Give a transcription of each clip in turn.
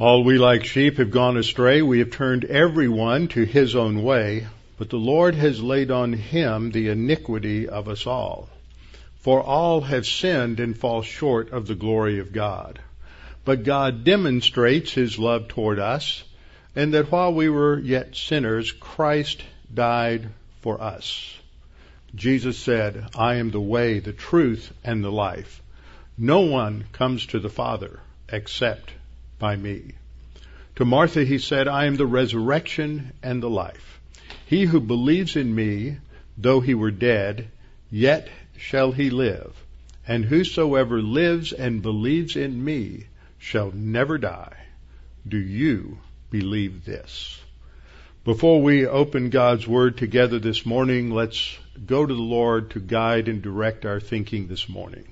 All we like sheep have gone astray. We have turned everyone to his own way. But the Lord has laid on him the iniquity of us all. For all have sinned and fall short of the glory of God. But God demonstrates his love toward us, and that while we were yet sinners, Christ died for us. Jesus said, I am the way, the truth, and the life. No one comes to the Father except by me. To Martha he said, I am the resurrection and the life. He who believes in me, though he were dead, yet shall he live. And whosoever lives and believes in me shall never die. Do you believe this? Before we open God's Word together this morning, let's go to the Lord to guide and direct our thinking this morning.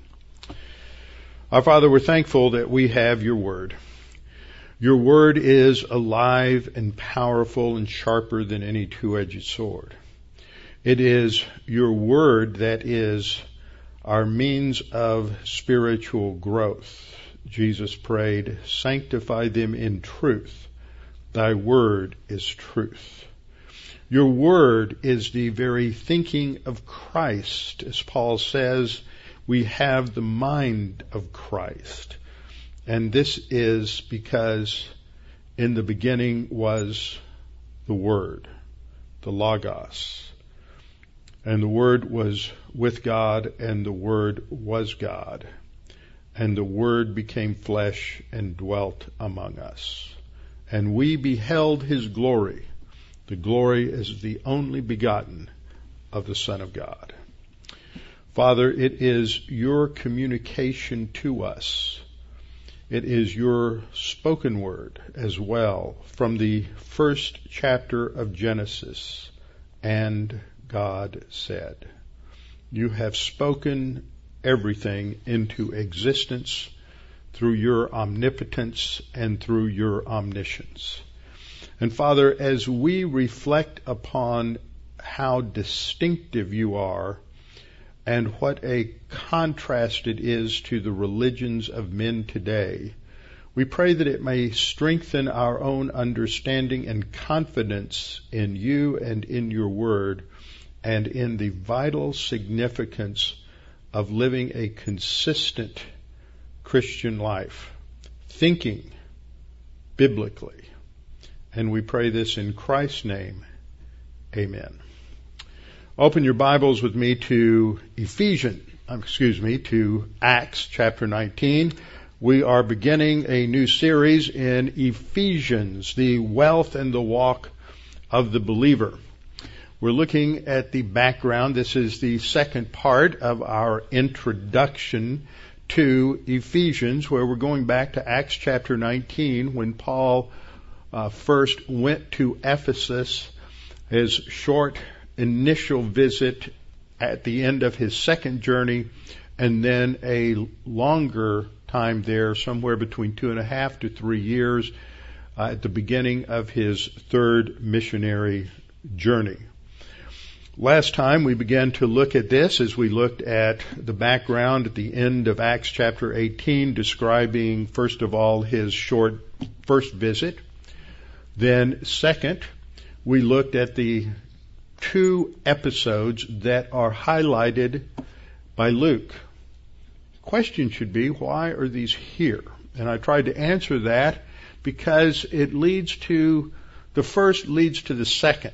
Our Father, we're thankful that we have your Word. Your Word is alive and powerful and sharper than any two-edged sword. It is your Word that is our means of spiritual growth. Jesus prayed, sanctify them in truth. Thy Word is truth. Your Word is the very thinking of Christ. As Paul says, we have the mind of Christ. And this is because in the beginning was the Word, the Logos. And the Word was with God, and the Word was God. And the Word became flesh and dwelt among us. And we beheld his glory. The glory is the only begotten of the Son of God. Father, it is your communication to us. It is your spoken word as well from the first chapter of Genesis. And God said, you have spoken everything into existence through your omnipotence and through your omniscience. And Father, as we reflect upon how distinctive you are and what a contrast it is to the religions of men today, we pray that it may strengthen our own understanding and confidence in you and in your word and in the vital significance of living a consistent Christian life, thinking biblically. And we pray this in Christ's name. Amen. Open your Bibles with me to to Acts chapter 19. We are beginning a new series in Ephesians, the wealth and the walk of the believer. We're looking at the background. This is the second part of our introduction to Ephesians, where we're going back to Acts chapter 19 when Paul first went to Ephesus, his short initial visit at the end of his second journey, and then a longer time there, somewhere between 2.5 to 3 years, at the beginning of his third missionary journey. Last time we began to look at this as we looked at the background at the end of Acts chapter 18, describing, first of all, his short first visit. Then, second, we looked at the two episodes that are highlighted by Luke. The question should be, why are these here? And I tried to answer that because it leads to, the first leads to the second.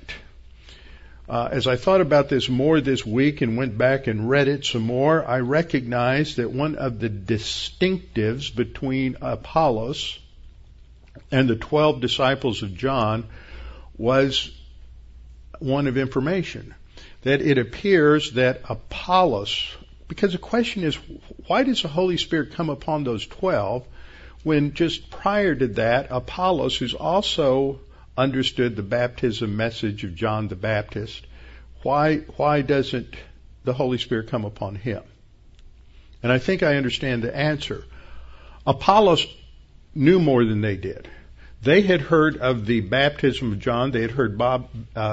As I thought about this more this week and went back and read it some more, I recognized that one of the distinctives between Apollos and the 12 disciples of John was one of information. That it appears that Apollos, because the question is, why does the Holy Spirit come upon those 12 when just prior to that, Apollos, who's also understood the baptism message of John the Baptist, why doesn't the Holy Spirit come upon him? And I think I understand the answer. Apollos knew more than they did. They had heard of the baptism of John. They had heard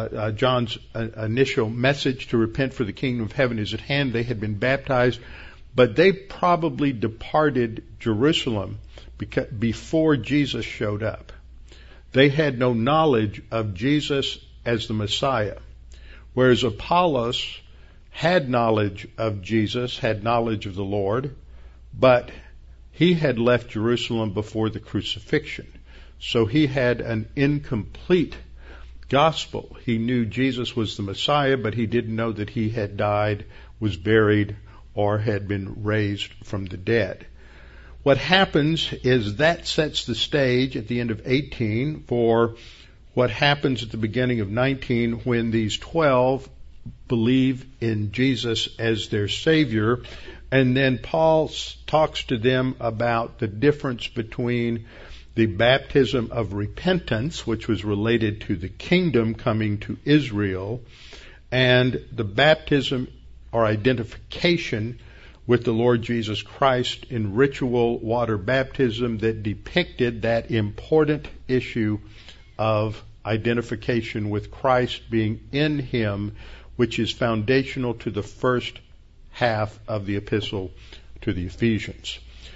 John's initial message to repent, for the kingdom of heaven is at hand. They had been baptized. but they probably departed Jerusalem before Jesus showed up. They had no knowledge of Jesus as the Messiah, whereas Apollos had knowledge of Jesus, had knowledge of the Lord, but he had left Jerusalem before the crucifixion. So he had an incomplete gospel. He knew Jesus was the Messiah, but he didn't know that he had died, was buried, or had been raised from the dead. What happens is that sets the stage at the end of 18 for what happens at the beginning of 19 when these 12 believe in Jesus as their Savior. And then Paul talks to them about the difference between the baptism of repentance, which was related to the kingdom coming to Israel, and the baptism or identification with the Lord Jesus Christ in ritual water baptism that depicted that important issue of identification with Christ being in Him, which is foundational to the first half of the epistle to the Ephesians.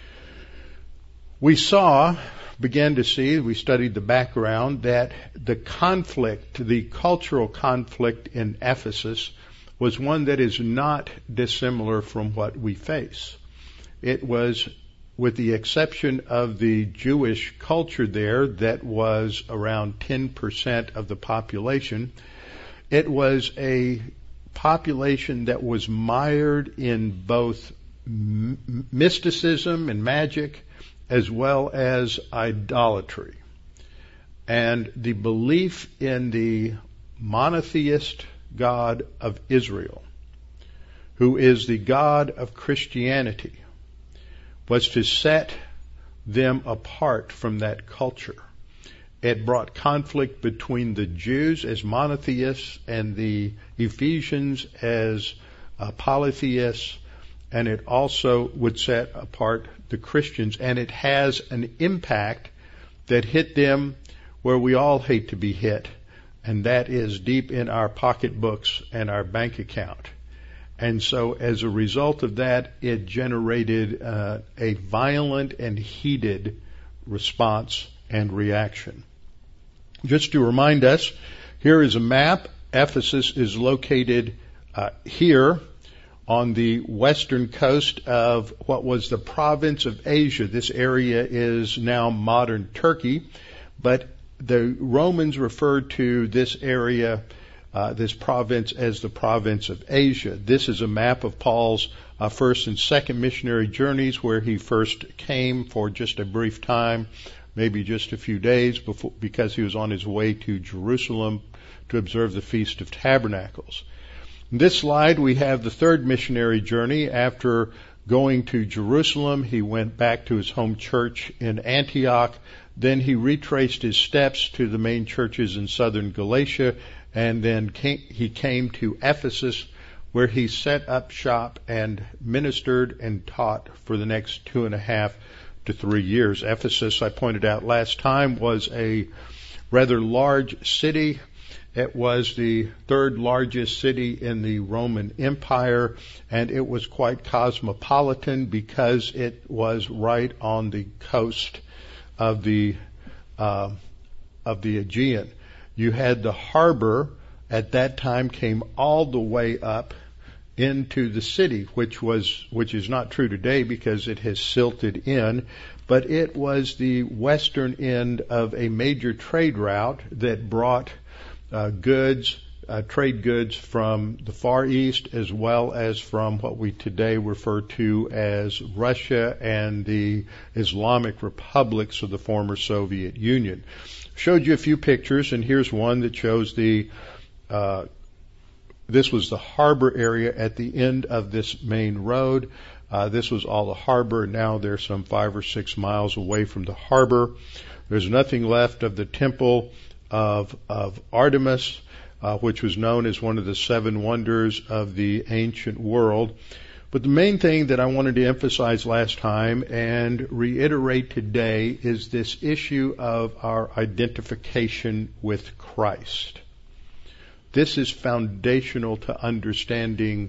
We began to see, we studied the background, that the cultural conflict in Ephesus was one that is not dissimilar from what we face. It was, with the exception of the Jewish culture there, that was around 10% of the population, it was a population that was mired in both mysticism and magic as well as idolatry. And the belief in the monotheist God of Israel, who is the God of Christianity, was to set them apart from that culture. It brought conflict between the Jews as monotheists and the Ephesians as polytheists, and it also would set apart the Christians, and it has an impact that hit them where we all hate to be hit, and that is deep in our pocketbooks and our bank account. And so as a result of that, it generated a violent and heated response and reaction. Just to remind us, here is a map. Ephesus is located here on the western coast of what was the province of Asia. This area is now modern Turkey, but the Romans referred to this area, this province, as the province of Asia. This is a map of Paul's first and second missionary journeys, where he first came for just a brief time, maybe just a few days, because he was on his way to Jerusalem to observe the Feast of Tabernacles. In this slide, we have the third missionary journey. After going to Jerusalem, he went back to his home church in Antioch. Then he retraced his steps to the main churches in southern Galatia, and then he came to Ephesus, where he set up shop and ministered and taught for the next 2.5 to 3 years. Ephesus, I pointed out last time, was a rather large city. It was the third largest city in the Roman Empire, and it was quite cosmopolitan because it was right on the coast of the Aegean. You had the harbor at that time came all the way up into the city, which is not true today because it has silted in, but it was the western end of a major trade route that brought trade goods from the Far East as well as from what we today refer to as Russia and the Islamic republics of the former Soviet Union. Showed you a few pictures, and here's one that shows this was the harbor area at the end of this main road. This was all the harbor. Now they're some 5 or 6 miles away from the harbor. There's nothing left of the temple of Artemis, which was known as one of the 7 wonders of the ancient world. But the main thing that I wanted to emphasize last time and reiterate today is this issue of our identification with Christ. This is foundational to understanding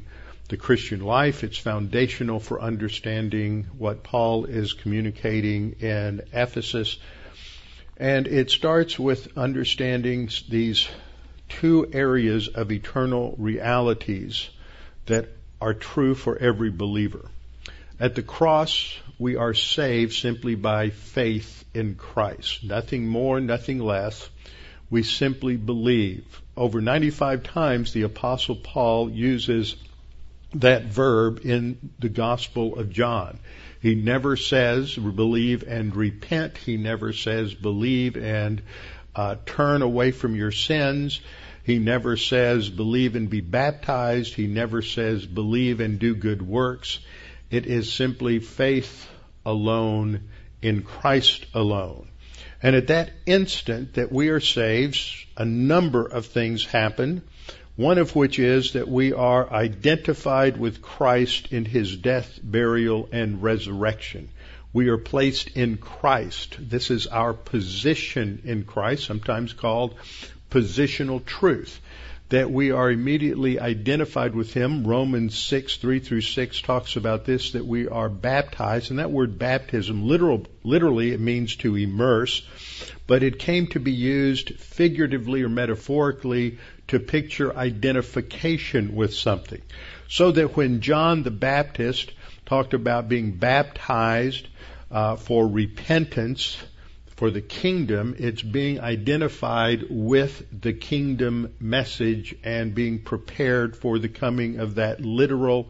the Christian life. It's foundational for understanding what Paul is communicating in Ephesus. And it starts with understanding these two areas of eternal realities that are true for every believer. At the cross, we are saved simply by faith in Christ. Nothing more, nothing less. We simply believe. Over 95 times the Apostle Paul uses that verb in the Gospel of John. He never says believe and repent. He never says believe and turn away from your sins. He never says believe and be baptized. He never says believe and do good works. It is simply faith alone in Christ alone. And at that instant that we are saved, a number of things happen, one of which is that we are identified with Christ in His death, burial, and resurrection. We are placed in Christ. This is our position in Christ, sometimes called positional truth, that we are immediately identified with Him. Romans 6:3-6 talks about this, that we are baptized. And that word baptism, literally it means to immerse, but it came to be used figuratively or metaphorically to picture identification with something. So that when John the Baptist talked about being baptized for repentance, for the kingdom, it's being identified with the kingdom message and being prepared for the coming of that literal,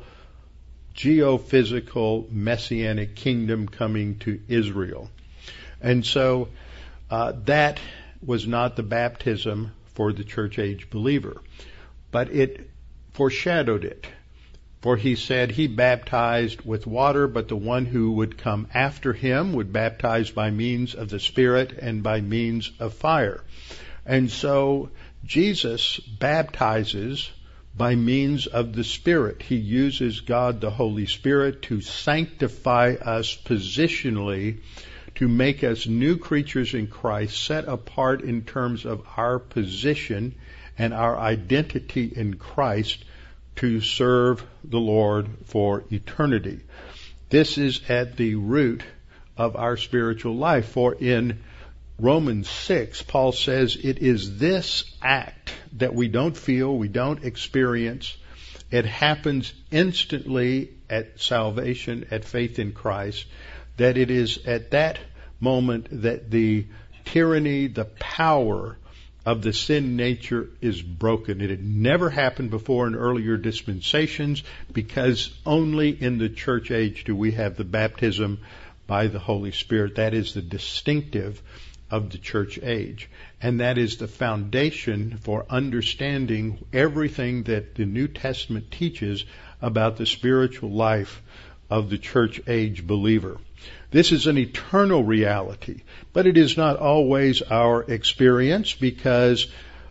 geophysical, messianic kingdom coming to Israel. And so that was not the baptism for the church age believer, but it foreshadowed it. For he said he baptized with water, but the one who would come after him would baptize by means of the Spirit and by means of fire. And so Jesus baptizes by means of the Spirit. He uses God the Holy Spirit to sanctify us positionally, to make us new creatures in Christ, set apart in terms of our position and our identity in Christ, to serve the Lord for eternity. This is at the root of our spiritual life. For in Romans 6, Paul says it is this act that we don't feel, we don't experience. It happens instantly at salvation, at faith in Christ, that it is at that moment that the tyranny, the power of the sin nature is broken. It had never happened before in earlier dispensations, because only in the church age do we have the baptism by the Holy Spirit. That is the distinctive of the church age. And that is the foundation for understanding everything that the New Testament teaches about the spiritual life of the church age believer. This is an eternal reality, but it is not always our experience, because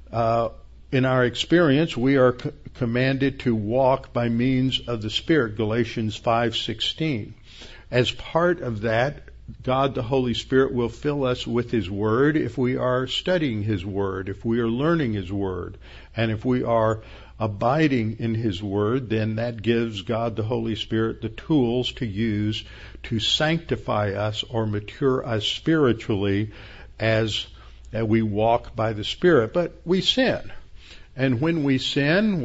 in our experience we are commanded to walk by means of the Spirit, Galatians 5:16. As part of that, God the Holy Spirit will fill us with His Word if we are studying His Word, if we are learning His Word, and if we are abiding in His Word, then that gives God the Holy Spirit the tools to use to sanctify us or mature us spiritually as we walk by the Spirit. But we sin. And when we sin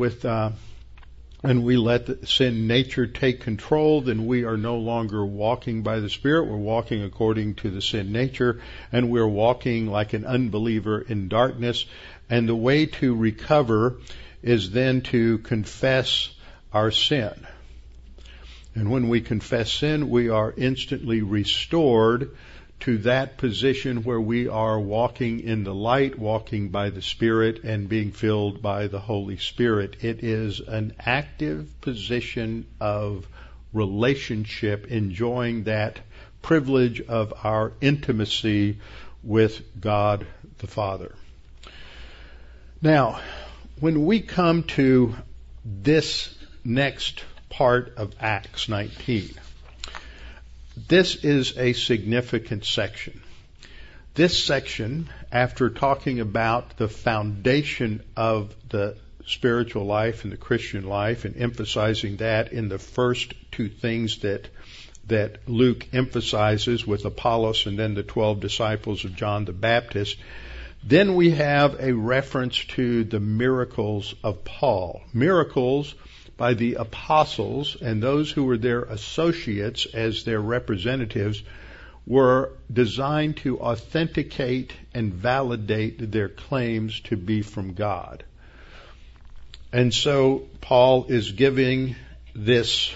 and we let the sin nature take control, then we are no longer walking by the Spirit. We're walking according to the sin nature, and we're walking like an unbeliever in darkness. And the way to recover is then to confess our sin. And when we confess sin, we are instantly restored to that position where we are walking in the light, walking by the Spirit, and being filled by the Holy Spirit. It is an active position of relationship, enjoying that privilege of our intimacy with God the Father. Now, when we come to this next part of Acts 19, this is a significant section. This section, after talking about the foundation of the spiritual life and the Christian life, and emphasizing that in the first two things that Luke emphasizes with Apollos and then the 12 disciples of John the Baptist. Then we have a reference to the miracles of Paul. Miracles by the apostles and those who were their associates as their representatives were designed to authenticate and validate their claims to be from God. And so Paul is giving this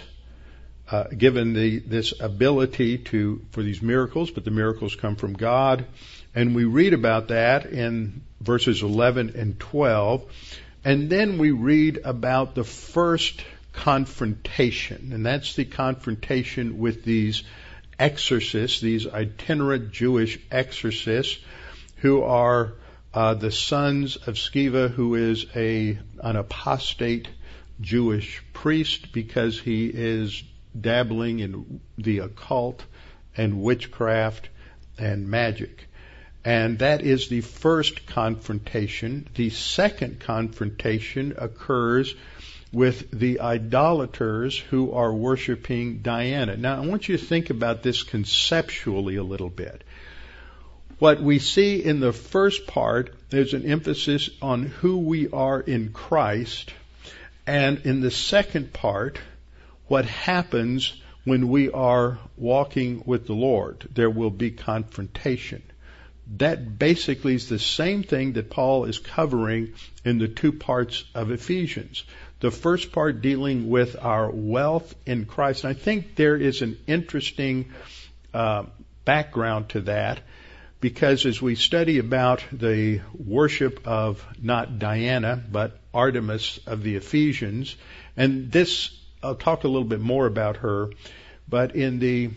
this ability for these miracles, but the miracles come from God. And we read about that in verses 11 and 12. And then we read about the first confrontation, and that's the confrontation with these exorcists, these itinerant Jewish exorcists, who are the sons of Sceva, who is an apostate Jewish priest because he is dabbling in the occult and witchcraft and magic. And that is the first confrontation. The second confrontation occurs with the idolaters who are worshiping Diana. Now, I want you to think about this conceptually a little bit. What we see in the first part, there's an emphasis on who we are in Christ. And in the second part, what happens when we are walking with the Lord. There will be confrontation. That basically is the same thing that Paul is covering in the two parts of Ephesians. The first part dealing with our wealth in Christ. And I think there is an interesting background to that, because as we study about the worship of not Diana, but Artemis of the Ephesians, and this, I'll talk a little bit more about her, but in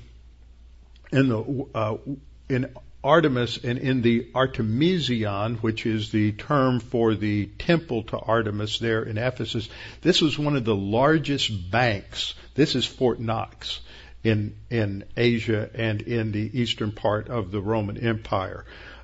Artemis and in the Artemision, which is the term for the temple to Artemis there in Ephesus, this was one of the largest banks. This is Fort Knox in Asia and in the eastern part of the Roman Empire.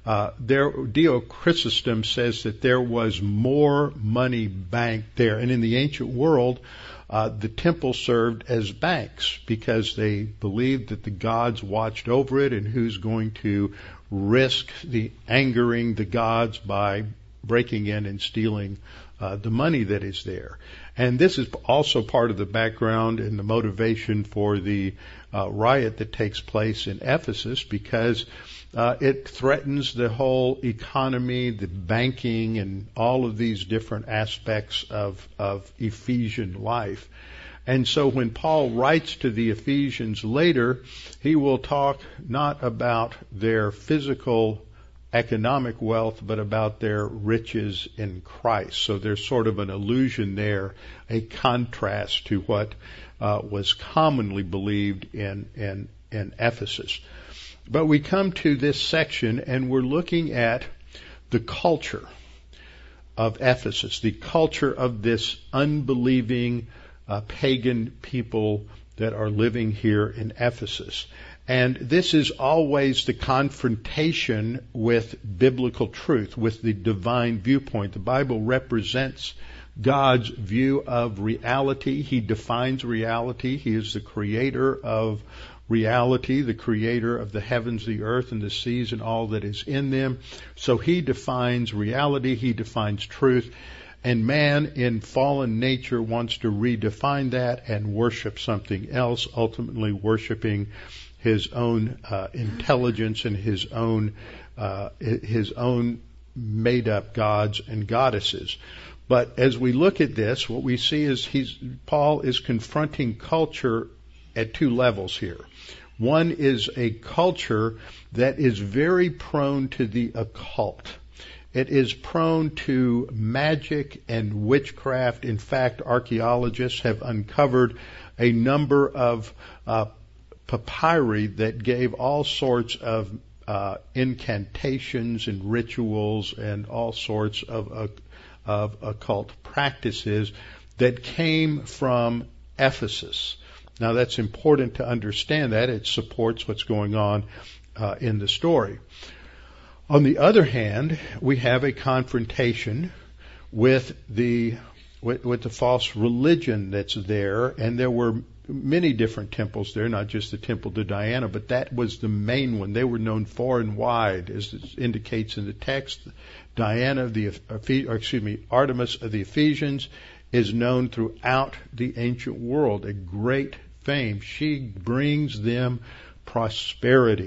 Dio Chrysostom says that there was more money banked there. And in the ancient world, the temple served as banks because they believed that the gods watched over it, and who's going to risk angering the gods by breaking in and stealing the money that is there. And this is also part of the background and the motivation for the riot that takes place in Ephesus, because it threatens the whole economy, the banking, and all of these different aspects of Ephesian life. And so when Paul writes to the Ephesians later, he will talk not about their physical economic wealth, but about their riches in Christ. So there's sort of an allusion there, a contrast to what was commonly believed in Ephesus. But we come to this section and we're looking at the culture of Ephesus, the culture of this unbelieving pagan people that are living here in Ephesus. And this is always the confrontation with biblical truth, with the divine viewpoint. The Bible represents God's view of reality. He defines reality. He is the creator of reality, the creator of the heavens, the earth, and the seas, and all that is in them. So he defines reality. He defines truth. And man in fallen nature wants to redefine that and worship something else, ultimately worshiping his own intelligence and his own made-up gods and goddesses. But as we look at this, what we see is Paul is confronting culture at two levels here. One is a culture that is very prone to the occult. It is prone to magic and witchcraft. In fact, archaeologists have uncovered a number of papyri that gave all sorts of incantations and rituals and all sorts of occult practices that came from Ephesus. Now, that's important to understand that. It supports what's going on in the story. On the other hand, we have a confrontation with the with the false religion that's there, and there were many different temples there, not just the temple to Diana, but that was the main one. They were known far and wide, as it indicates in the text. Diana of Artemis of the Ephesians is known throughout the ancient world, a great fame. She brings them prosperity.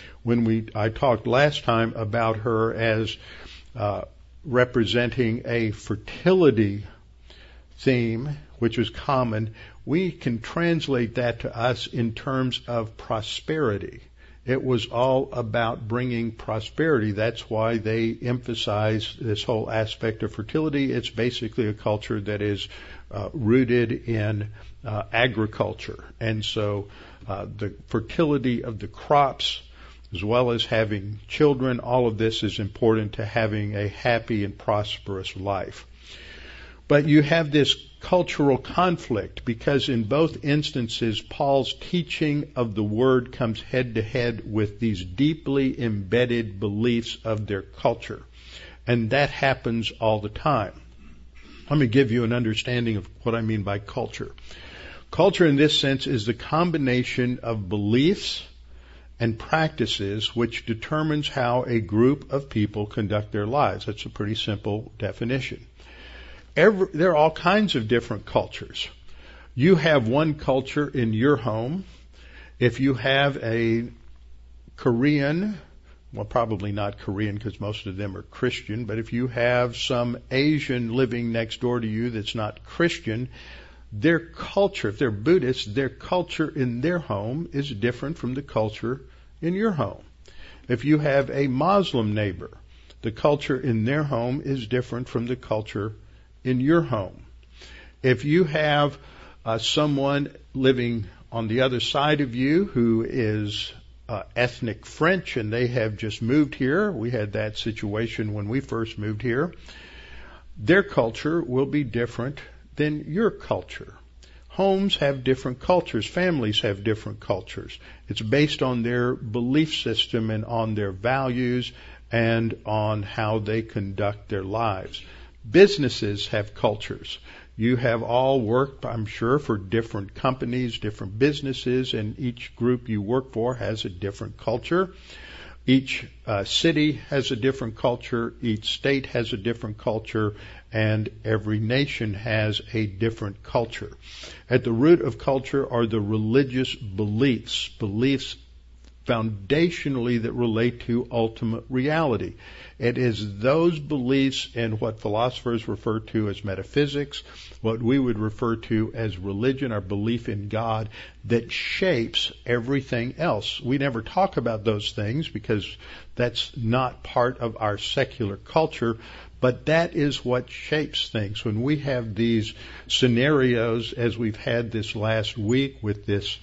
I talked last time about her as representing a fertility theme, which was common. We can translate that to us in terms of prosperity. It was all about bringing prosperity. That's why they emphasize this whole aspect of fertility. It's basically a culture that is rooted in agriculture. And so the fertility of the crops, as well as having children, all of this is important to having a happy and prosperous life. But you have this cultural conflict, because in both instances, Paul's teaching of the Word comes head to head with these deeply embedded beliefs of their culture. And that happens all the time. Let me give you an understanding of what I mean by culture. Culture in this sense is the combination of beliefs and practices which determines how a group of people conduct their lives. That's a pretty simple definition. There are all kinds of different cultures. You have one culture in your home. If you have a Korean, well, probably not Korean because most of them are Christian, but if you have some Asian living next door to you that's not Christian, their culture, if they're Buddhist, their culture in their home is different from the culture in your home. If you have a Muslim neighbor, the culture in their home is different from the culture in your home. If you have someone living on the other side of you who is ethnic French and they have just moved here, we had that situation when we first moved here, their culture will be different than your culture. Homes have different cultures. Families have different cultures. It's based on their belief system and on their values and on how they conduct their lives. Businesses have cultures. You have all worked, I'm sure, for different companies, different businesses, and each group you work for has a different culture. Each city has a different culture. Each state has a different culture. And every nation has a different culture. At the root of culture are the religious beliefs foundationally that relate to ultimate reality. It is those beliefs and what philosophers refer to as metaphysics, what we would refer to as religion, our belief in God, that shapes everything else. We never talk about those things because that's not part of our secular culture, but that is what shapes things. When we have these scenarios, as we've had this last week with this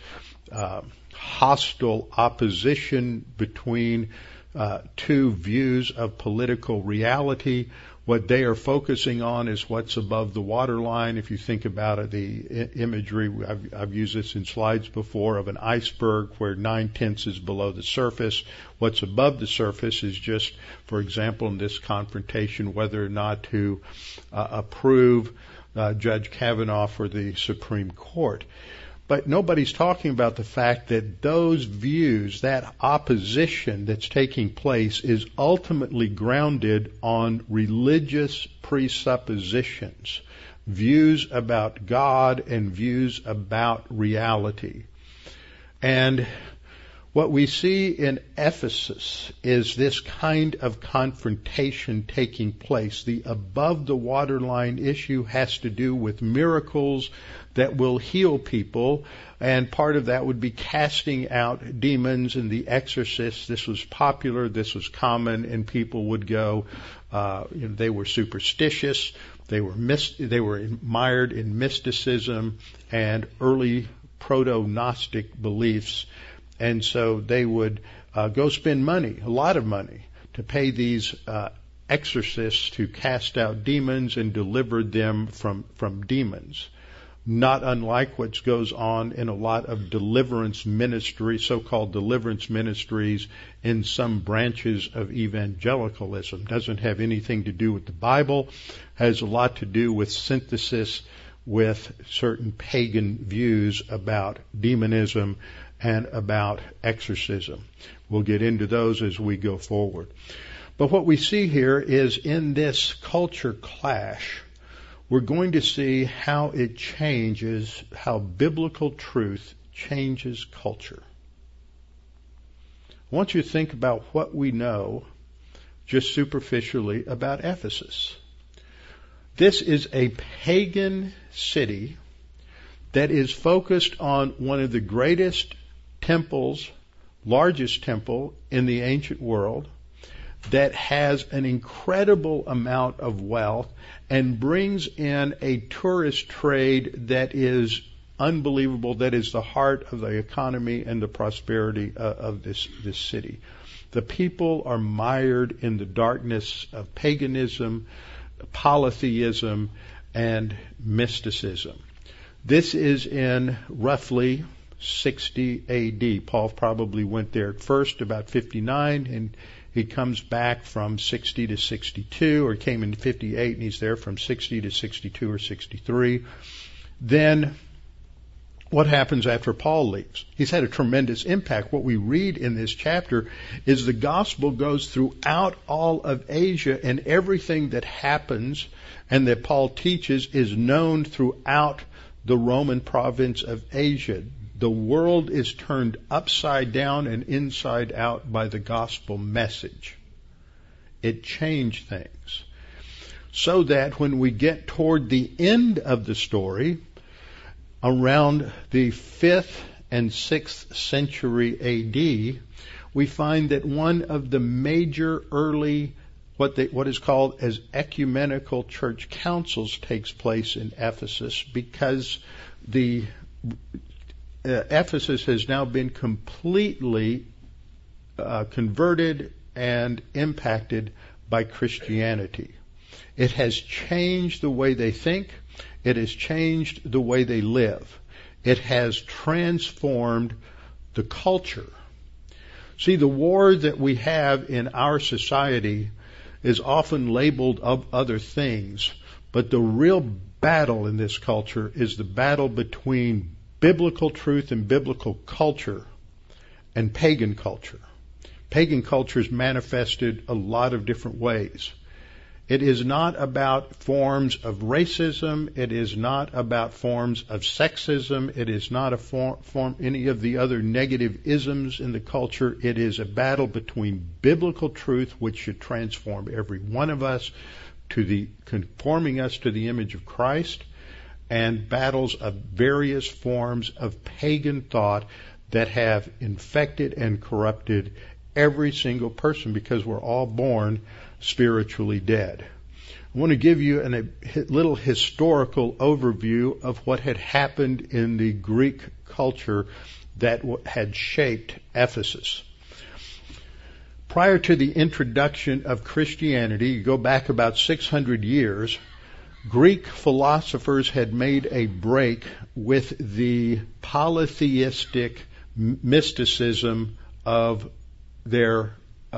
hostile opposition between two views of political reality, what they are focusing on is what's above the waterline. If you think about it, the imagery, I've used this in slides before, of an iceberg where 9/10 is below the surface. What's above the surface is just, for example, in this confrontation, whether or not to approve Judge Kavanaugh for the Supreme Court. But nobody's talking about the fact that those views, that opposition that's taking place, is ultimately grounded on religious presuppositions, views about God and views about reality. And what we see in Ephesus is this kind of confrontation taking place. The above the waterline issue has to do with miracles that will heal people, and part of that would be casting out demons and the exorcists. This was popular, this was common, and people would go, they were superstitious, they were mired in mysticism and early proto-Gnostic beliefs, and so they would go spend money, a lot of money, to pay these exorcists to cast out demons and deliver them from demons. not unlike what goes on in a lot of deliverance ministry, so-called deliverance ministries in some branches of evangelicalism. Doesn't have anything to do with the Bible, has a lot to do with synthesis with certain pagan views about demonism and about exorcism. We'll get into those as we go forward. But what we see here is in this culture clash, we're going to see how it changes, how biblical truth changes culture. I want you to think about what we know just superficially about Ephesus. This is a pagan city that is focused on one of the greatest temples, largest temple in the ancient world, that has an incredible amount of wealth and brings in a tourist trade that is unbelievable, that is the heart of the economy and the prosperity of this city. The people are mired in the darkness of paganism, polytheism, and mysticism. This is in roughly 60 A.D. Paul probably went there at first, about 59, and he comes back from 60 to 62, or came in 58, and he's there from 60 to 62 or 63. Then what happens after Paul leaves? He's had a tremendous impact. What we read in this chapter is the gospel goes throughout all of Asia, and everything that happens and that Paul teaches is known throughout the Roman province of Asia. The world is turned upside down and inside out by the gospel message. It changed things. So that when we get toward the end of the story, around the 5th and 6th century A.D., we find that one of the major early, what is called as ecumenical church councils takes place in Ephesus, because Ephesus has now been completely converted and impacted by Christianity. It has changed the way they think. It has changed the way they live. It has transformed the culture. See, the war that we have in our society is often labeled of other things, but the real battle in this culture is the battle between biblical truth and biblical culture and pagan culture. Pagan culture is manifested a lot of different ways. It is not about forms of racism. It is not about forms of sexism. It is not a form any of the other negative isms in the culture. It is a battle between biblical truth, which should transform every one of us to conforming us to the image of Christ, and battles of various forms of pagan thought that have infected and corrupted every single person, because we're all born spiritually dead. I want to give you a little historical overview of what had happened in the Greek culture that had shaped Ephesus. Prior to the introduction of Christianity, you go back about 600 years, Greek philosophers had made a break with the polytheistic mysticism of their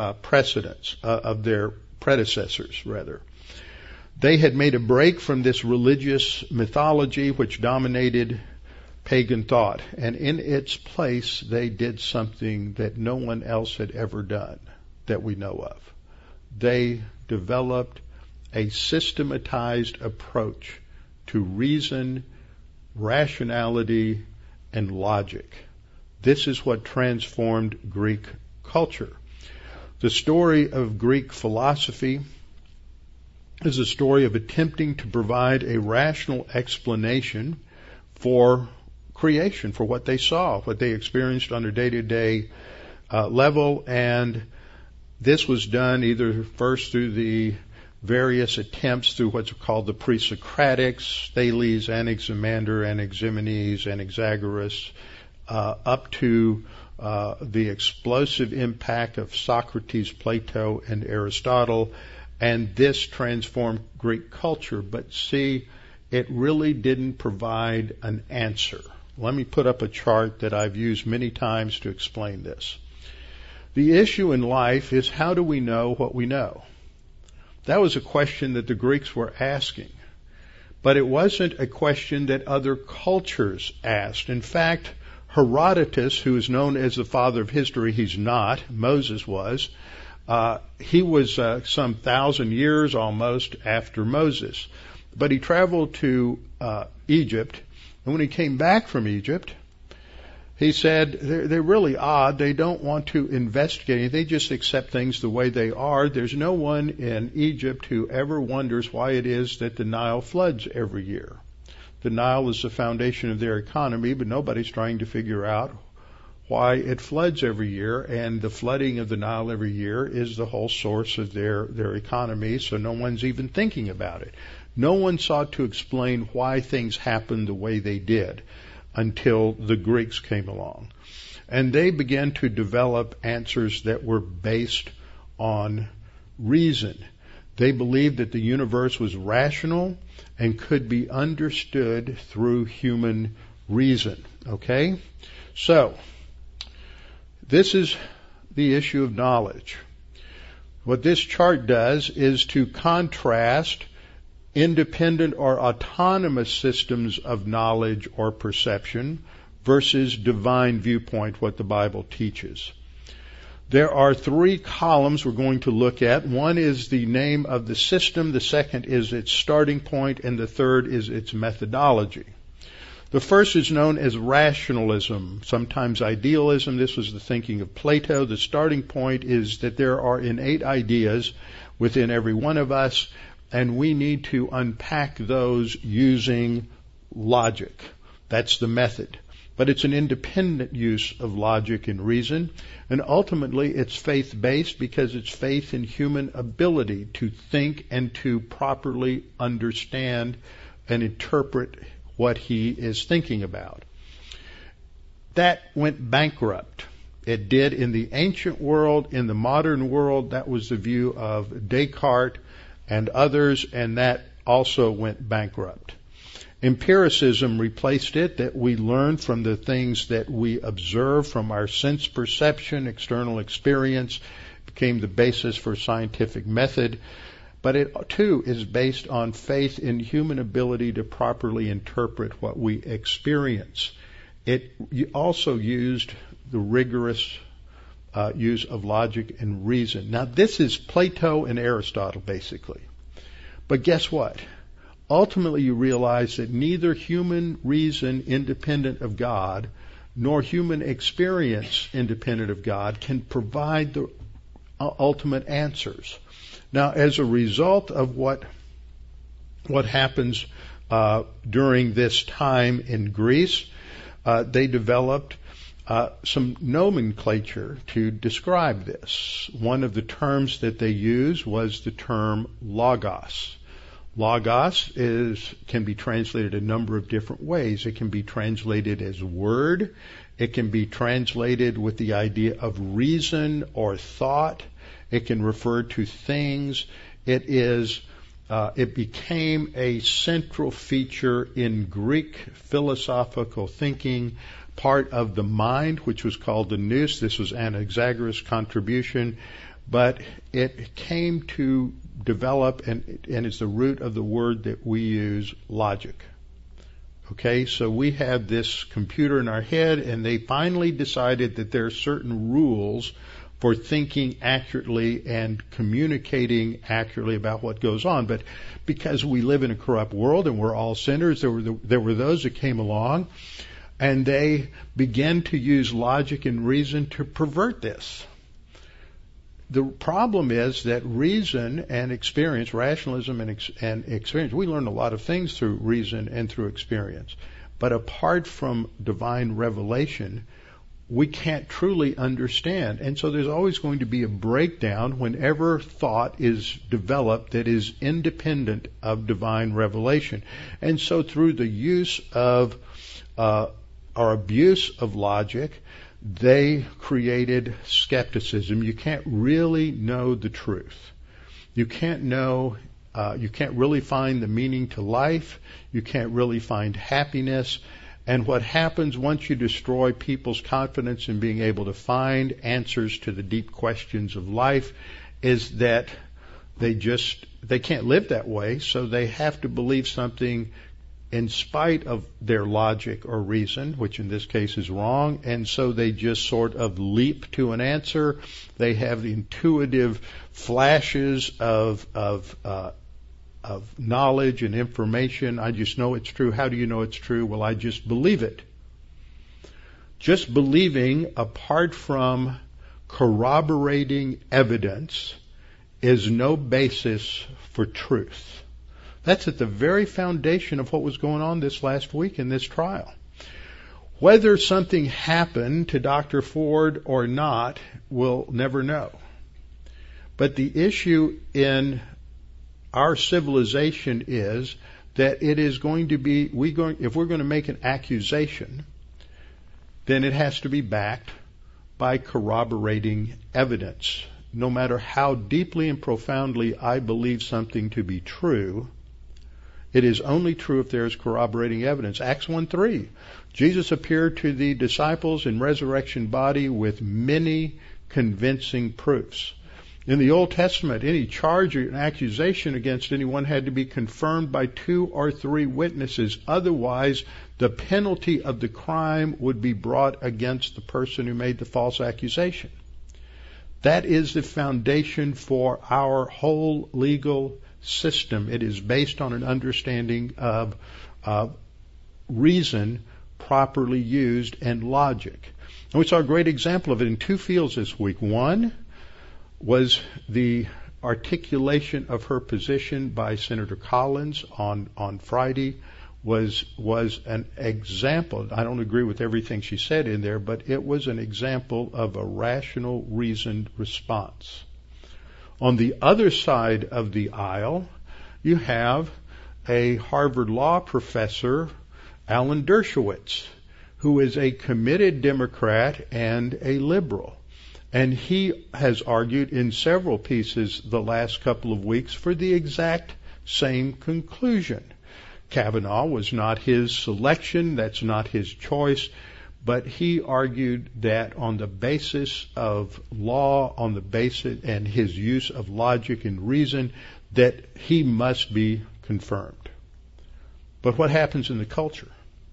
predecessors. They had made a break from this religious mythology which dominated pagan thought, and in its place they did something that no one else had ever done that we know of. They developed a systematized approach to reason, rationality, and logic. This is what transformed Greek culture. The story of Greek philosophy is a story of attempting to provide a rational explanation for creation, for what they saw, what they experienced on a day-to-day level, and this was done either first through the various attempts through what's called the pre-Socratics, Thales, Anaximander, Anaximenes, Anaxagoras, up to the explosive impact of Socrates, Plato, and Aristotle, and this transformed Greek culture. But see, it really didn't provide an answer. Let me put up a chart that I've used many times to explain this. The issue in life is, how do we know what we know? That was a question that the Greeks were asking. But it wasn't a question that other cultures asked. In fact, Herodotus, who is known as the father of history, he's not, Moses was, he was some 1,000 years almost after Moses. But he traveled to Egypt, and when he came back from Egypt, he said, they're really odd. They don't want to investigate. They just accept things the way they are. There's no one in Egypt who ever wonders why it is that the Nile floods every year. The Nile is the foundation of their economy, but nobody's trying to figure out why it floods every year, and the flooding of the Nile every year is the whole source of their economy, so no one's even thinking about it. No one sought to explain why things happened the way they did until the Greeks came along. And they began to develop answers that were based on reason. They believed that the universe was rational and could be understood through human reason. Okay? So, this is the issue of knowledge. What this chart does is to contrast independent or autonomous systems of knowledge or perception versus divine viewpoint, what the Bible teaches. There are 3 columns we're going to look at. One is the name of the system, the second is its starting point, and the third is its methodology. The first is known as rationalism, sometimes idealism. This was the thinking of Plato. The starting point is that there are innate ideas within every one of us, and we need to unpack those using logic. That's the method. But it's an independent use of logic and reason, and ultimately it's faith-based because it's faith in human ability to think and to properly understand and interpret what he is thinking about. That went bankrupt. It did in the ancient world. In the modern world, that was the view of Descartes and others, and that also went bankrupt. Empiricism replaced it, that we learn from the things that we observe from our sense perception, external experience, became the basis for scientific method. But it, too, is based on faith in human ability to properly interpret what we experience. It also used the rigorous use of logic and reason. Now, this is Plato and Aristotle, basically. But guess what? Ultimately, you realize that neither human reason independent of God nor human experience independent of God can provide the ultimate answers. Now, as a result of what happens during this time in Greece, they developed some nomenclature to describe this. One of the terms that they used was the term logos. Logos can be translated a number of different ways. It can be translated as word. It can be translated with the idea of reason or thought. It can refer to things. It became a central feature in Greek philosophical thinking, part of the mind, which was called the nous. This was Anaxagoras' contribution, but it came to develop, and it's the root of the word that we use, logic. Okay, so we have this computer in our head, and they finally decided that there are certain rules for thinking accurately and communicating accurately about what goes on. But because we live in a corrupt world and we're all sinners, there were those that came along, and they began to use logic and reason to pervert this. The problem is that reason and experience, rationalism and experience, we learn a lot of things through reason and through experience. But apart from divine revelation, we can't truly understand. And so there's always going to be a breakdown whenever thought is developed that is independent of divine revelation. And so through the use of or abuse of logic, they created skepticism. You can't really know the truth. You can't know You can't really find the meaning to life. You can't really find happiness. And what happens once you destroy people's confidence in being able to find answers to the deep questions of life is that they can't live that way, so they have to believe something in spite of their logic or reason, which in this case is wrong, and so they just sort of leap to an answer. They have the intuitive flashes of knowledge and information. I just know it's true. How do you know it's true? Well, I just believe it. Just believing apart from corroborating evidence is no basis for truth. That's at the very foundation of what was going on this last week in this trial. Whether something happened to Dr. Ford or not, we'll never know. But the issue in our civilization is that it is going to be, if we're going to make an accusation, then it has to be backed by corroborating evidence. No matter how deeply and profoundly I believe something to be true, it is only true if there is corroborating evidence. Acts 1:3, Jesus appeared to the disciples in resurrection body with many convincing proofs. In the Old Testament, any charge or an accusation against anyone had to be confirmed by 2 or 3 witnesses. Otherwise, the penalty of the crime would be brought against the person who made the false accusation. That is the foundation for our whole legal system. It is based on an understanding of reason properly used and logic. And we saw a great example of it in 2 fields this week. One was the articulation of her position by Senator Collins on Friday was an example. I don't agree with everything she said in there, but it was an example of a rational, reasoned response. On the other side of the aisle, you have a Harvard law professor, Alan Dershowitz, who is a committed Democrat and a liberal. And he has argued in several pieces the last couple of weeks for the exact same conclusion. Kavanaugh was not his selection, that's not his choice, but he argued that on the basis of law, on the basis and his use of logic and reason, that he must be confirmed. But what happens in the culture?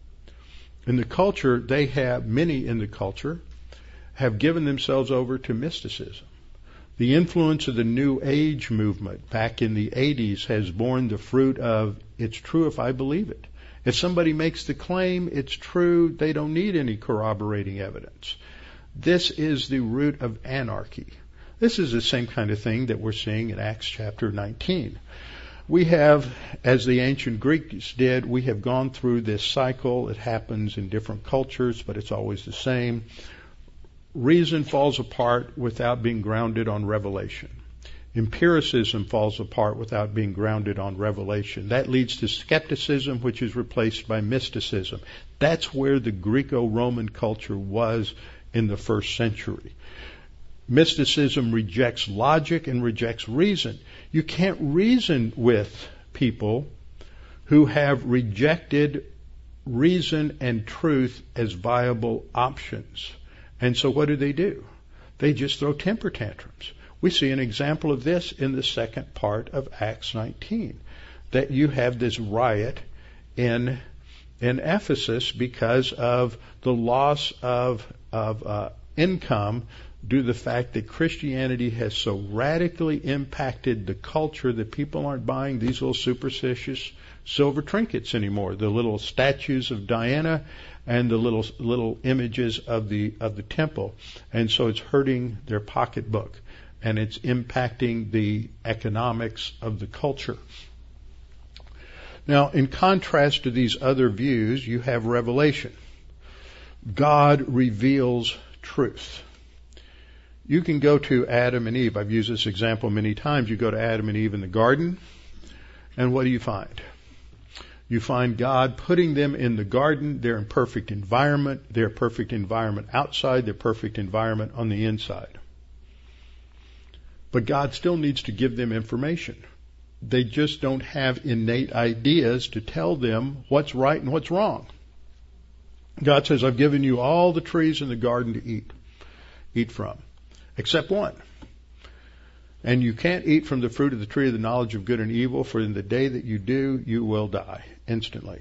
In the culture, many in the culture have given themselves over to mysticism. The influence of the New Age movement back in the 80s has borne the fruit of, it's true if I believe it. If somebody makes the claim it's true, they don't need any corroborating evidence. This is the root of anarchy. This is the same kind of thing that we're seeing in Acts chapter 19. We have, as the ancient Greeks did, we have gone through this cycle. It happens in different cultures, but it's always the same. Reason falls apart without being grounded on revelation. Empiricism falls apart without being grounded on revelation. That leads to skepticism, which is replaced by mysticism. That's where the Greco-Roman culture was in the first century. Mysticism rejects logic and rejects reason. You can't reason with people who have rejected reason and truth as viable options. And so what do? They just throw temper tantrums. We see an example of this in the second part of Acts 19, that you have this riot in Ephesus because of the loss of income due to the fact that Christianity has so radically impacted the culture that people aren't buying these little superstitious silver trinkets anymore, the little statues of Diana and the little images of the temple. And so it's hurting their pocketbook, and it's impacting the economics of the culture. Now, in contrast to these other views, you have revelation. God reveals truth. You can go to Adam and Eve. I've used this example many times. You go to Adam and Eve in the garden, and what do you find? You find God putting them in the garden. They're in perfect environment. They're perfect environment outside. They're perfect environment on the inside. But God still needs to give them information. they just don't have innate ideas to tell them what's right and what's wrong. God says, I've given you all the trees in the garden to eat from, except one. And you can't eat from the fruit of the tree of the knowledge of good and evil, for in the day that you do, you will die instantly.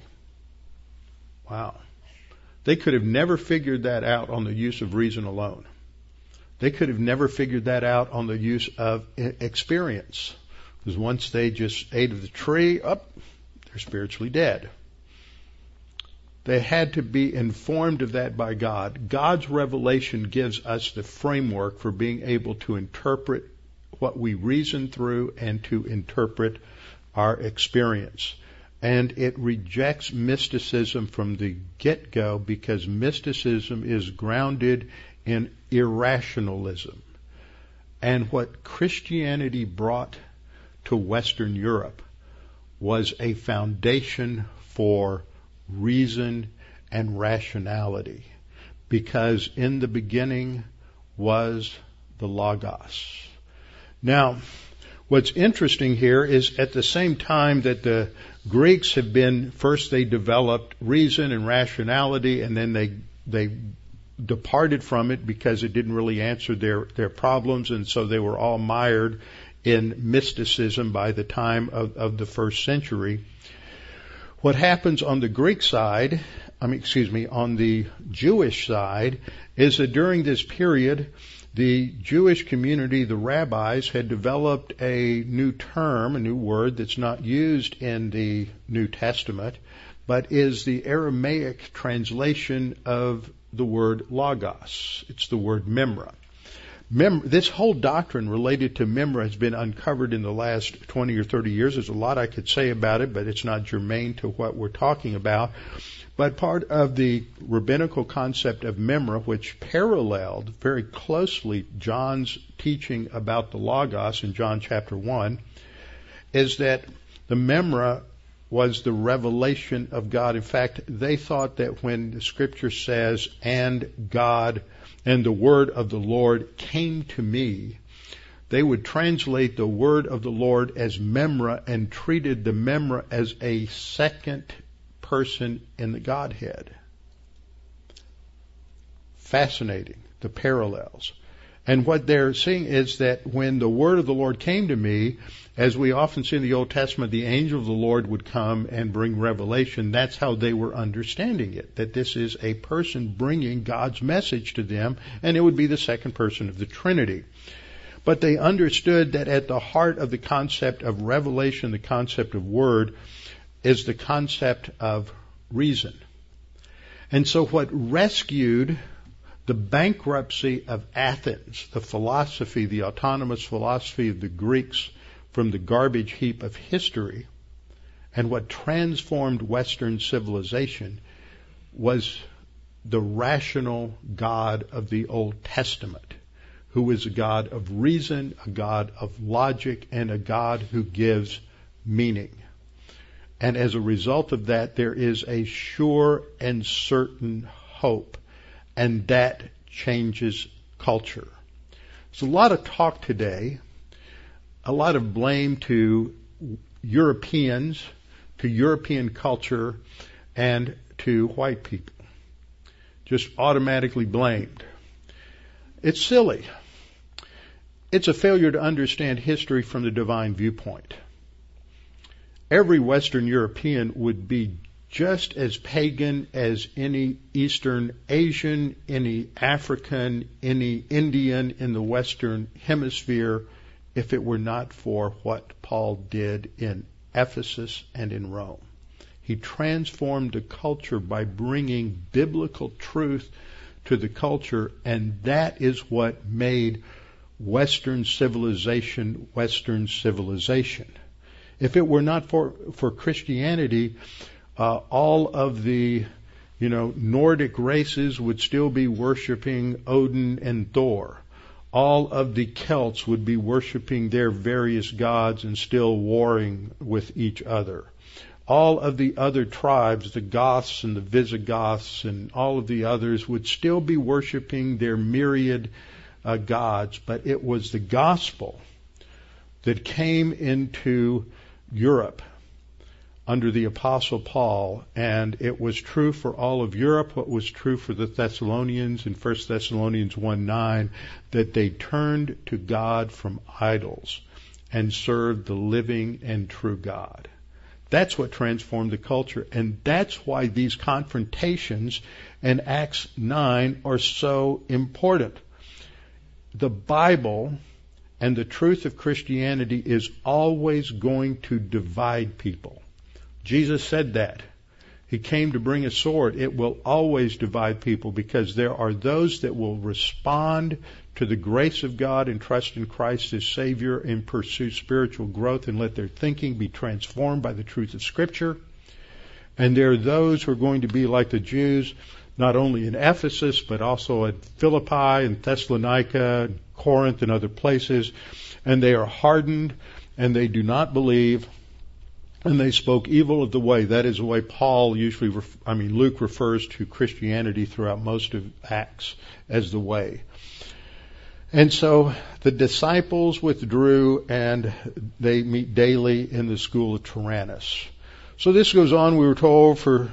Wow. They could have never figured that out on the use of reason alone. They could have never figured that out on the use of experience. Because once they just ate of the tree, they're spiritually dead. They had to be informed of that by God. God's revelation gives us the framework for being able to interpret what we reason through and to interpret our experience. And it rejects mysticism from the get-go, because mysticism is grounded in irrationalism. And what Christianity brought to Western Europe was a foundation for reason and rationality, because in the beginning was the Logos. Now, what's interesting here is at the same time that the Greeks have been, first they developed reason and rationality, and then they departed from it because it didn't really answer their problems, and so they were all mired in mysticism by the time of the first century. What happens on the Greek side, on the Jewish side, is that during this period, the Jewish community, the rabbis, had developed a new term, a new word that's not used in the New Testament, but is the Aramaic translation of the word logos. It's the word memra. This whole doctrine related to memra has been uncovered in the last 20 or 30 years. There's a lot I could say about it, but it's not germane to what we're talking about. But part of the rabbinical concept of memra, which paralleled very closely John's teaching about the Logos in John chapter 1, is that the memra was the revelation of God. In fact, they thought that when the Scripture says, and God and the word of the Lord came to me, they would translate the word of the Lord as memra and treated the memra as a second person in the Godhead. Fascinating, the parallels. And what they're seeing is that when the word of the Lord came to me, as we often see in the Old Testament, the angel of the Lord would come and bring revelation. That's how they were understanding it, that this is a person bringing God's message to them, and it would be the second person of the Trinity. But they understood that at the heart of the concept of revelation, the concept of word, is the concept of reason. And so what rescued the bankruptcy of Athens, the philosophy, the autonomous philosophy of the Greeks, from the garbage heap of history, and what transformed Western civilization was the rational God of the Old Testament, who is a God of reason, a God of logic, and a God who gives meaning. And as a result of that, there is a sure and certain hope, and that changes culture. There's a lot of talk today, a lot of blame to Europeans, to European culture, and to white people. Just automatically blamed. It's silly. It's a failure to understand history from the divine viewpoint. Every Western European would be just as pagan as any Eastern Asian, any African, any Indian in the Western Hemisphere, if it were not for what Paul did in Ephesus and in Rome. He transformed the culture by bringing biblical truth to the culture, and that is what made Western civilization Western civilization. If it were not for Christianity, all of the Nordic races would still be worshiping Odin and Thor. All of the Celts would be worshiping their various gods and still warring with each other. All of the other tribes, the Goths and the Visigoths and all of the others, would still be worshiping their myriad gods. But it was the gospel that came into Europe under the Apostle Paul, and it was true for all of Europe, what was true for the Thessalonians in 1 Thessalonians 1:9, that they turned to God from idols and served the living and true God. That's what transformed the culture, and that's why these confrontations in Acts 9 are so important. The Bible and the truth of Christianity is always going to divide people. Jesus said that. He came to bring a sword. It will always divide people because there are those that will respond to the grace of God and trust in Christ as Savior and pursue spiritual growth and let their thinking be transformed by the truth of Scripture. And there are those who are going to be like the Jews, not only in Ephesus, but also at Philippi and Thessalonica, and Corinth and other places. And they are hardened and they do not believe. And they spoke evil of the way. That is the way Paul Luke refers to Christianity throughout most of Acts as the way. And so the disciples withdrew and they meet daily in the school of Tyrannus. So this goes on, we were told, for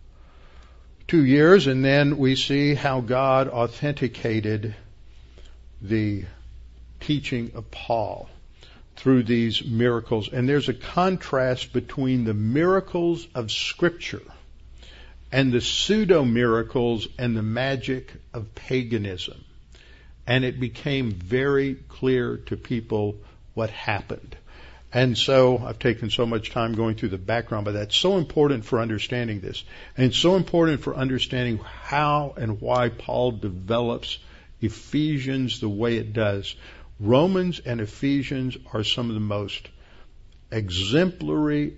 2 years, and then we see how God authenticated the teaching of Paul through these miracles. And there's a contrast between the miracles of Scripture and the pseudo-miracles and the magic of paganism. And it became very clear to people what happened. And so I've taken so much time going through the background, but that's so important for understanding this. And it's so important for understanding how and why Paul develops Ephesians the way it does. Romans and Ephesians are some of the most exemplary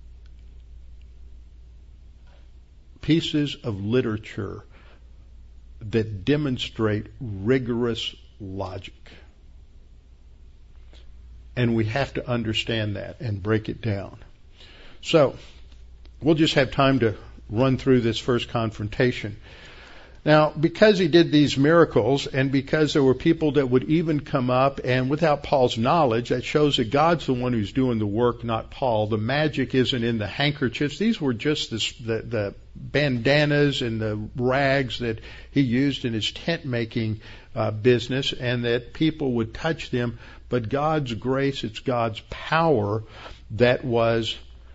pieces of literature that demonstrate rigorous logic. And we have to understand that and break it down. So, we'll just have time to run through this first confrontation. Now, because he did these miracles, and because there were people that would even come up, and without Paul's knowledge, that shows that God's the one who's doing the work, not Paul. The magic isn't in the handkerchiefs. These were just the bandanas and the rags that he used in his tent-making business, and that people would touch them. But God's grace, it's God's power that was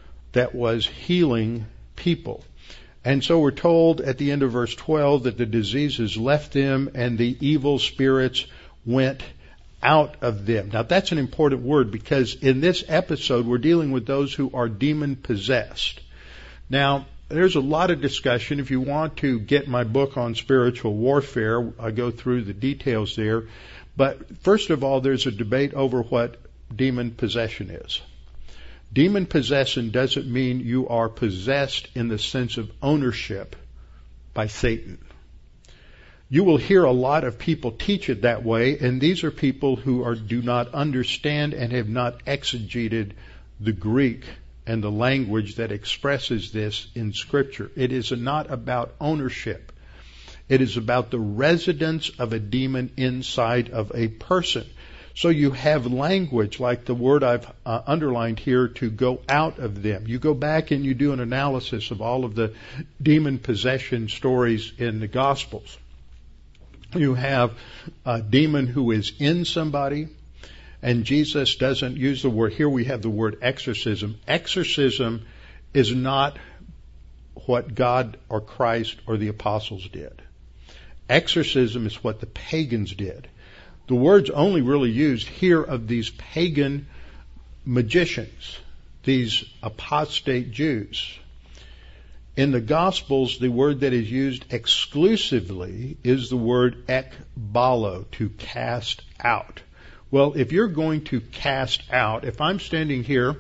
healing people. And so we're told at the end of verse 12 that the diseases left them and the evil spirits went out of them. Now that's an important word because in this episode we're dealing with those who are demon possessed. Now there's a lot of discussion. If you want to get my book on spiritual warfare, I go through the details there. But first of all, there's a debate over what demon possession is. Demon possession doesn't mean you are possessed in the sense of ownership by Satan. You will hear a lot of people teach it that way, and these are people who do not understand and have not exegeted the Greek and the language that expresses this in Scripture. It is not about ownership. It is about the residence of a demon inside of a person. So you have language like the word I've underlined here, to go out of them. You go back and you do an analysis of all of the demon possession stories in the Gospels. You have a demon who is in somebody, and Jesus doesn't use the word. Here we have the word exorcism. Exorcism is not what God or Christ or the apostles did. Exorcism is what the pagans did. The word's only really used here of these pagan magicians, these apostate Jews. In the Gospels, the word that is used exclusively is the word ekbalo, to cast out. Well, if you're going to cast out, if I'm standing here,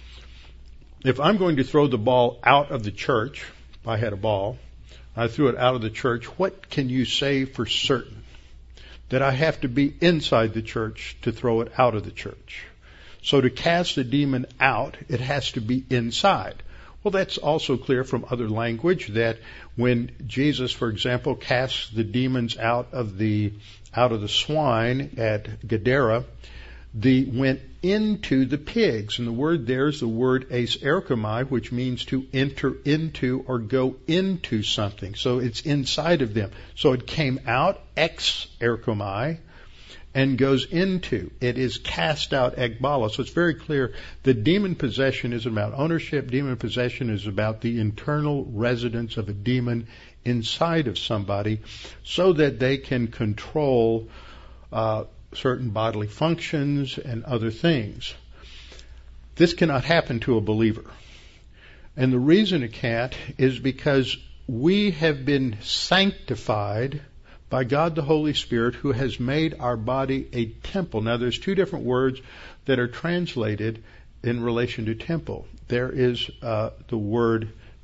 if I'm going to throw the ball out of the church, if I had a ball, I threw it out of the church, what can you say for certain? That I have to be inside the church to throw it out of the church. So to cast the demon out, it has to be inside. Well, that's also clear from other language that when Jesus, for example, casts the demons out of the swine at Gadara, went into the pigs. And the word there is the word eis erchomai, which means to enter into or go into something. So it's inside of them. So it came out, ex erchomai, and goes into. It is cast out, ekbala. So it's very clear that demon possession isn't about ownership. Demon possession is about the internal residence of a demon inside of somebody so that they can control certain bodily functions and other things. This cannot happen to a believer. And the reason it can't is because we have been sanctified by God the Holy Spirit, who has made our body a temple. Now there's two different words that are translated in relation to temple. There is the word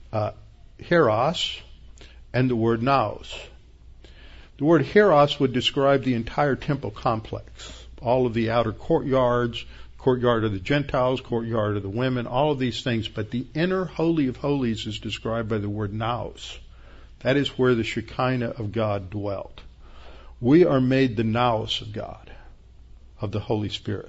hieros and the word naos. The word hieros would describe the entire temple complex, all of the outer courtyards, courtyard of the Gentiles, courtyard of the women, all of these things. But the inner Holy of Holies is described by the word naos. That is where the Shekinah of God dwelt. We are made the naos of God, of the Holy Spirit.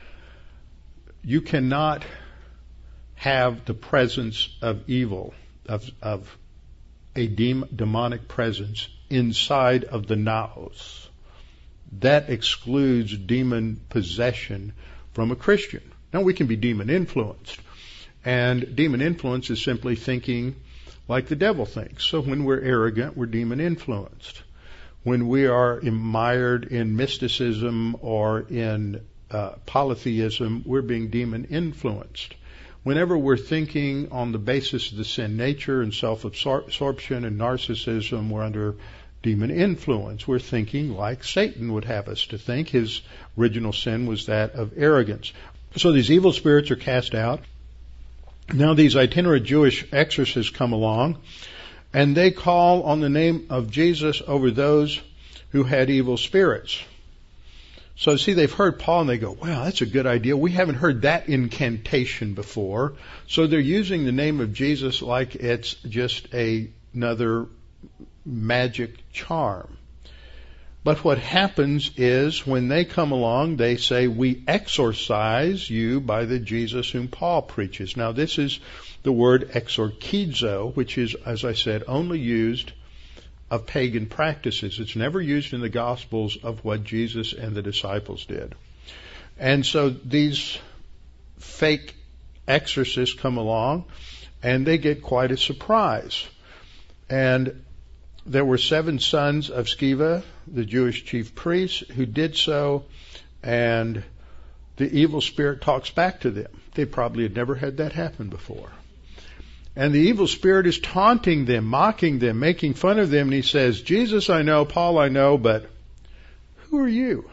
You cannot have the presence of evil, of a demonic presence inside of the naos. That excludes demon possession from a Christian. Now we can be demon influenced. And demon influence is simply thinking like the devil thinks. So when we're arrogant, we're demon influenced. When we are mired in mysticism or in polytheism, we're being demon influenced. Whenever we're thinking on the basis of the sin nature and self-absorption and narcissism, we're under demon influence. We're thinking like Satan would have us to think. His original sin was that of arrogance. So these evil spirits are cast out. Now these itinerant Jewish exorcists come along, and they call on the name of Jesus over those who had evil spirits. So see, they've heard Paul and they go, wow, that's a good idea. We haven't heard that incantation before. So they're using the name of Jesus like it's just another magic charm. But what happens is when they come along, they say, we exorcise you by the Jesus whom Paul preaches. Now this is the word exorchizo, which is, as I said, only used of pagan practices. It's never used in the Gospels of what Jesus and the disciples did. And so these fake exorcists come along and they get quite a surprise. And there were 7 sons of Sceva, the Jewish chief priest, who did so, and the evil spirit talks back to them. They probably had never had that happen before. And the evil spirit is taunting them, mocking them, making fun of them, and he says, Jesus I know, Paul I know, but who are you?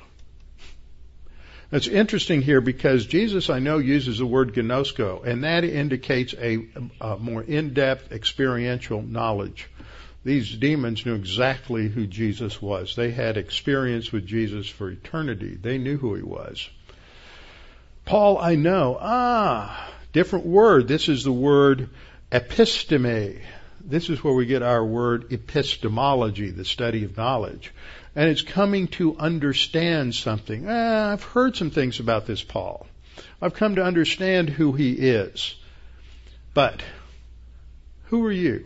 It's interesting here because Jesus I know uses the word gnosko, and that indicates a more in-depth experiential knowledge. These demons knew exactly who Jesus was. They had experience with Jesus for eternity. They knew who he was. Paul, I know. Different word. This is the word episteme. This is where we get our word epistemology, the study of knowledge. And it's coming to understand something. I've heard some things about this Paul. I've come to understand who he is. But who are you?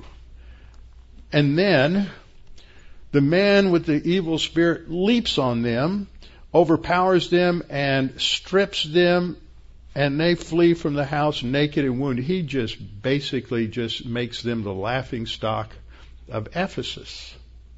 And then the man with the evil spirit leaps on them, overpowers them, and strips them, and they flee from the house naked and wounded. He just basically just makes them the laughing stock of Ephesus.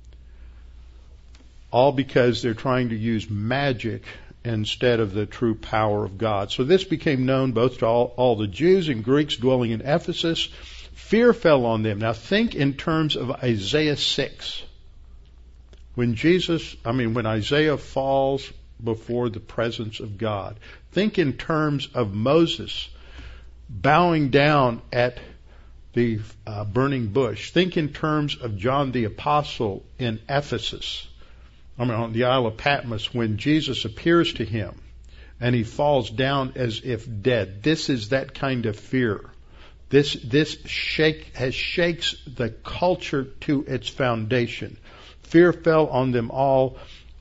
All because they're trying to use magic instead of the true power of God. So this became known both to all the Jews and Greeks dwelling in Ephesus. Fear fell on them. Now think in terms of Isaiah 6. When Isaiah falls before the presence of God, think in terms of Moses bowing down at the burning bush. Think in terms of John the Apostle in Ephesus. On the Isle of Patmos when Jesus appears to him and he falls down as if dead. This is that kind of fear. This shakes the culture to its foundation. Fear fell on them all,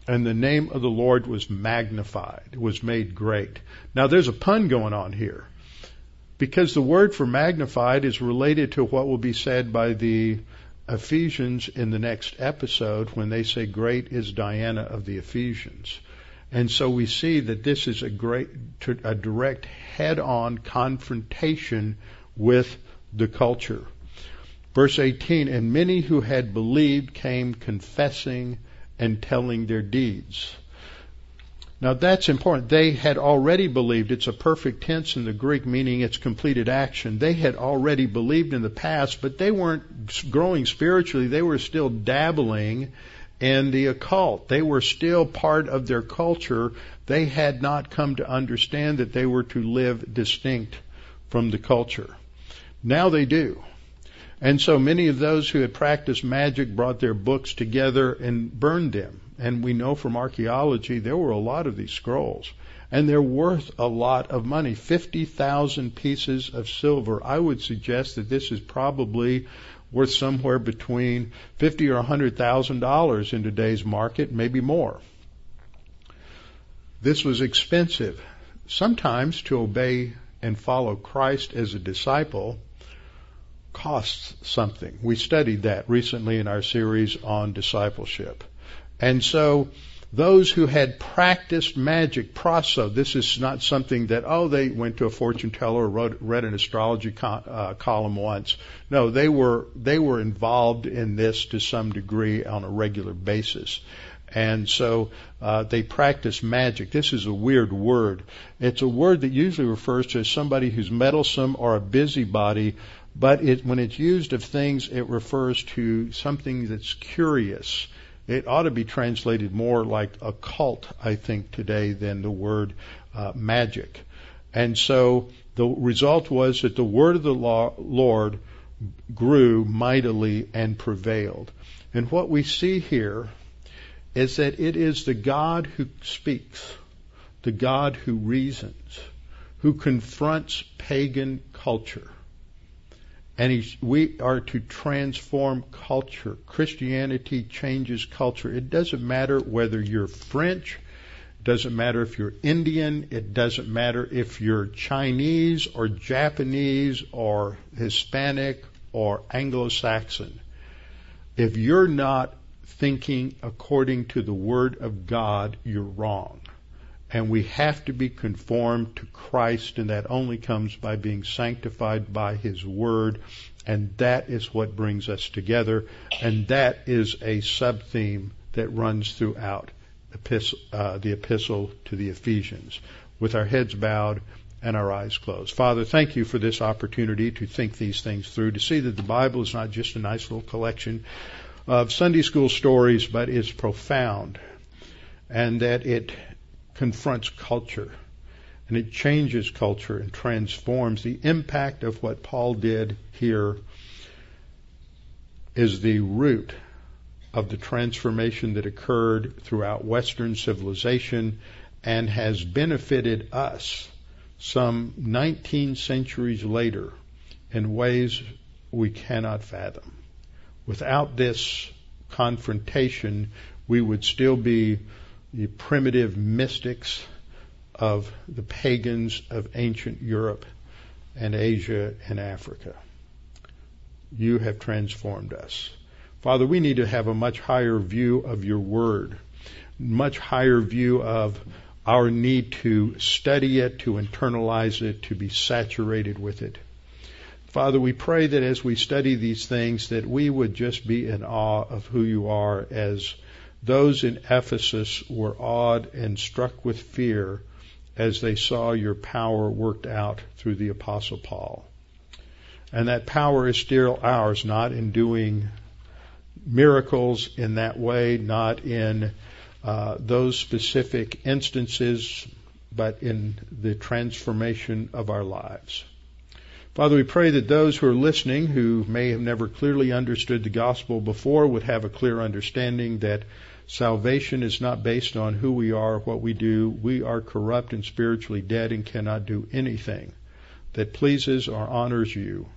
and the name of the Lord was magnified, was made great. Now there's a pun going on here, because the word for magnified is related to what will be said by the Ephesians in the next episode when they say, great is Diana of the Ephesians. And so we see that this is a direct head-on confrontation with the culture. Verse 18, and many who had believed came confessing and telling their deeds. Now that's important. They had already believed. It's a perfect tense in the Greek, meaning it's completed action. They had already believed in the past, but they weren't growing spiritually. They were still dabbling in the occult. They were still part of their culture. They had not come to understand that they were to live distinct from the culture. Now they do. And so many of those who had practiced magic brought their books together and burned them. And we know from archaeology there were a lot of these scrolls. And they're worth a lot of money, 50,000 pieces of silver. I would suggest that this is probably worth somewhere between $50,000 or $100,000 in today's market, maybe more. This was expensive. Sometimes to obey and follow Christ as a disciple costs something. We studied that recently in our series on discipleship. And so those who had practiced magic, proso, this is not something that, they went to a fortune teller or read an astrology column once. No, they were involved in this to some degree on a regular basis. And so they practice magic. This is a weird word. It's a word that usually refers to somebody who's meddlesome or a busybody, but when it's used of things, it refers to something that's curious. It ought to be translated more like occult, I think, today than the word magic. And so the result was that the word of the Lord grew mightily and prevailed. And what we see here is that it is the God who speaks, the God who reasons, who confronts pagan culture. And we are to transform culture. Christianity changes culture. It doesn't matter whether you're French, it doesn't matter if you're Indian, it doesn't matter if you're Chinese or Japanese or Hispanic or Anglo-Saxon. If you're not thinking according to the Word of God, you're wrong. And we have to be conformed to Christ, and that only comes by being sanctified by His Word. And that is what brings us together. And that is a sub-theme that runs throughout the epistle to the Ephesians, with our heads bowed and our eyes closed. Father, thank you for this opportunity to think these things through, to see that the Bible is not just a nice little collection of Sunday school stories, but is profound, and that it confronts culture, and it changes culture and transforms. The impact of what Paul did here is the root of the transformation that occurred throughout Western civilization and has benefited us some 19 centuries later in ways we cannot fathom. Without this confrontation, we would still be the primitive mystics of the pagans of ancient Europe and Asia and Africa. You have transformed us. Father, we need to have a much higher view of your word, much higher view of our need to study it, to internalize it, to be saturated with it. Father, we pray that as we study these things, that we would just be in awe of who you are, as those in Ephesus were awed and struck with fear as they saw your power worked out through the Apostle Paul. And that power is still ours, not in doing miracles in that way, not in those specific instances, but in the transformation of our lives. Father, we pray that those who are listening, who may have never clearly understood the gospel before, would have a clear understanding that salvation is not based on who we are, what we do. We are corrupt and spiritually dead and cannot do anything that pleases or honors you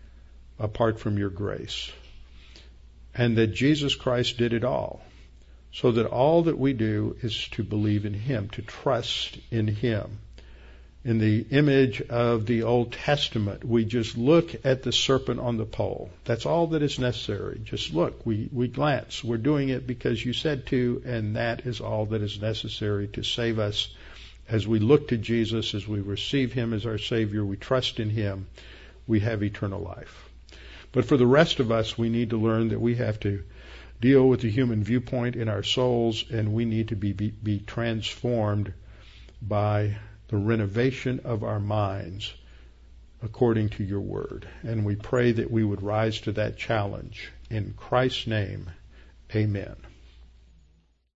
apart from your grace. And that Jesus Christ did it all, so that all that we do is to believe in Him, to trust in Him. In the image of the Old Testament, we just look at the serpent on the pole. That's all that is necessary. Just look, we glance. We're doing it because you said to, and that is all that is necessary to save us. As we look to Jesus, as we receive Him as our Savior, we trust in Him, we have eternal life. But for the rest of us, we need to learn that we have to deal with the human viewpoint in our souls, and we need to be transformed by the renovation of our minds according to your word. And we pray that we would rise to that challenge. In Christ's name, amen.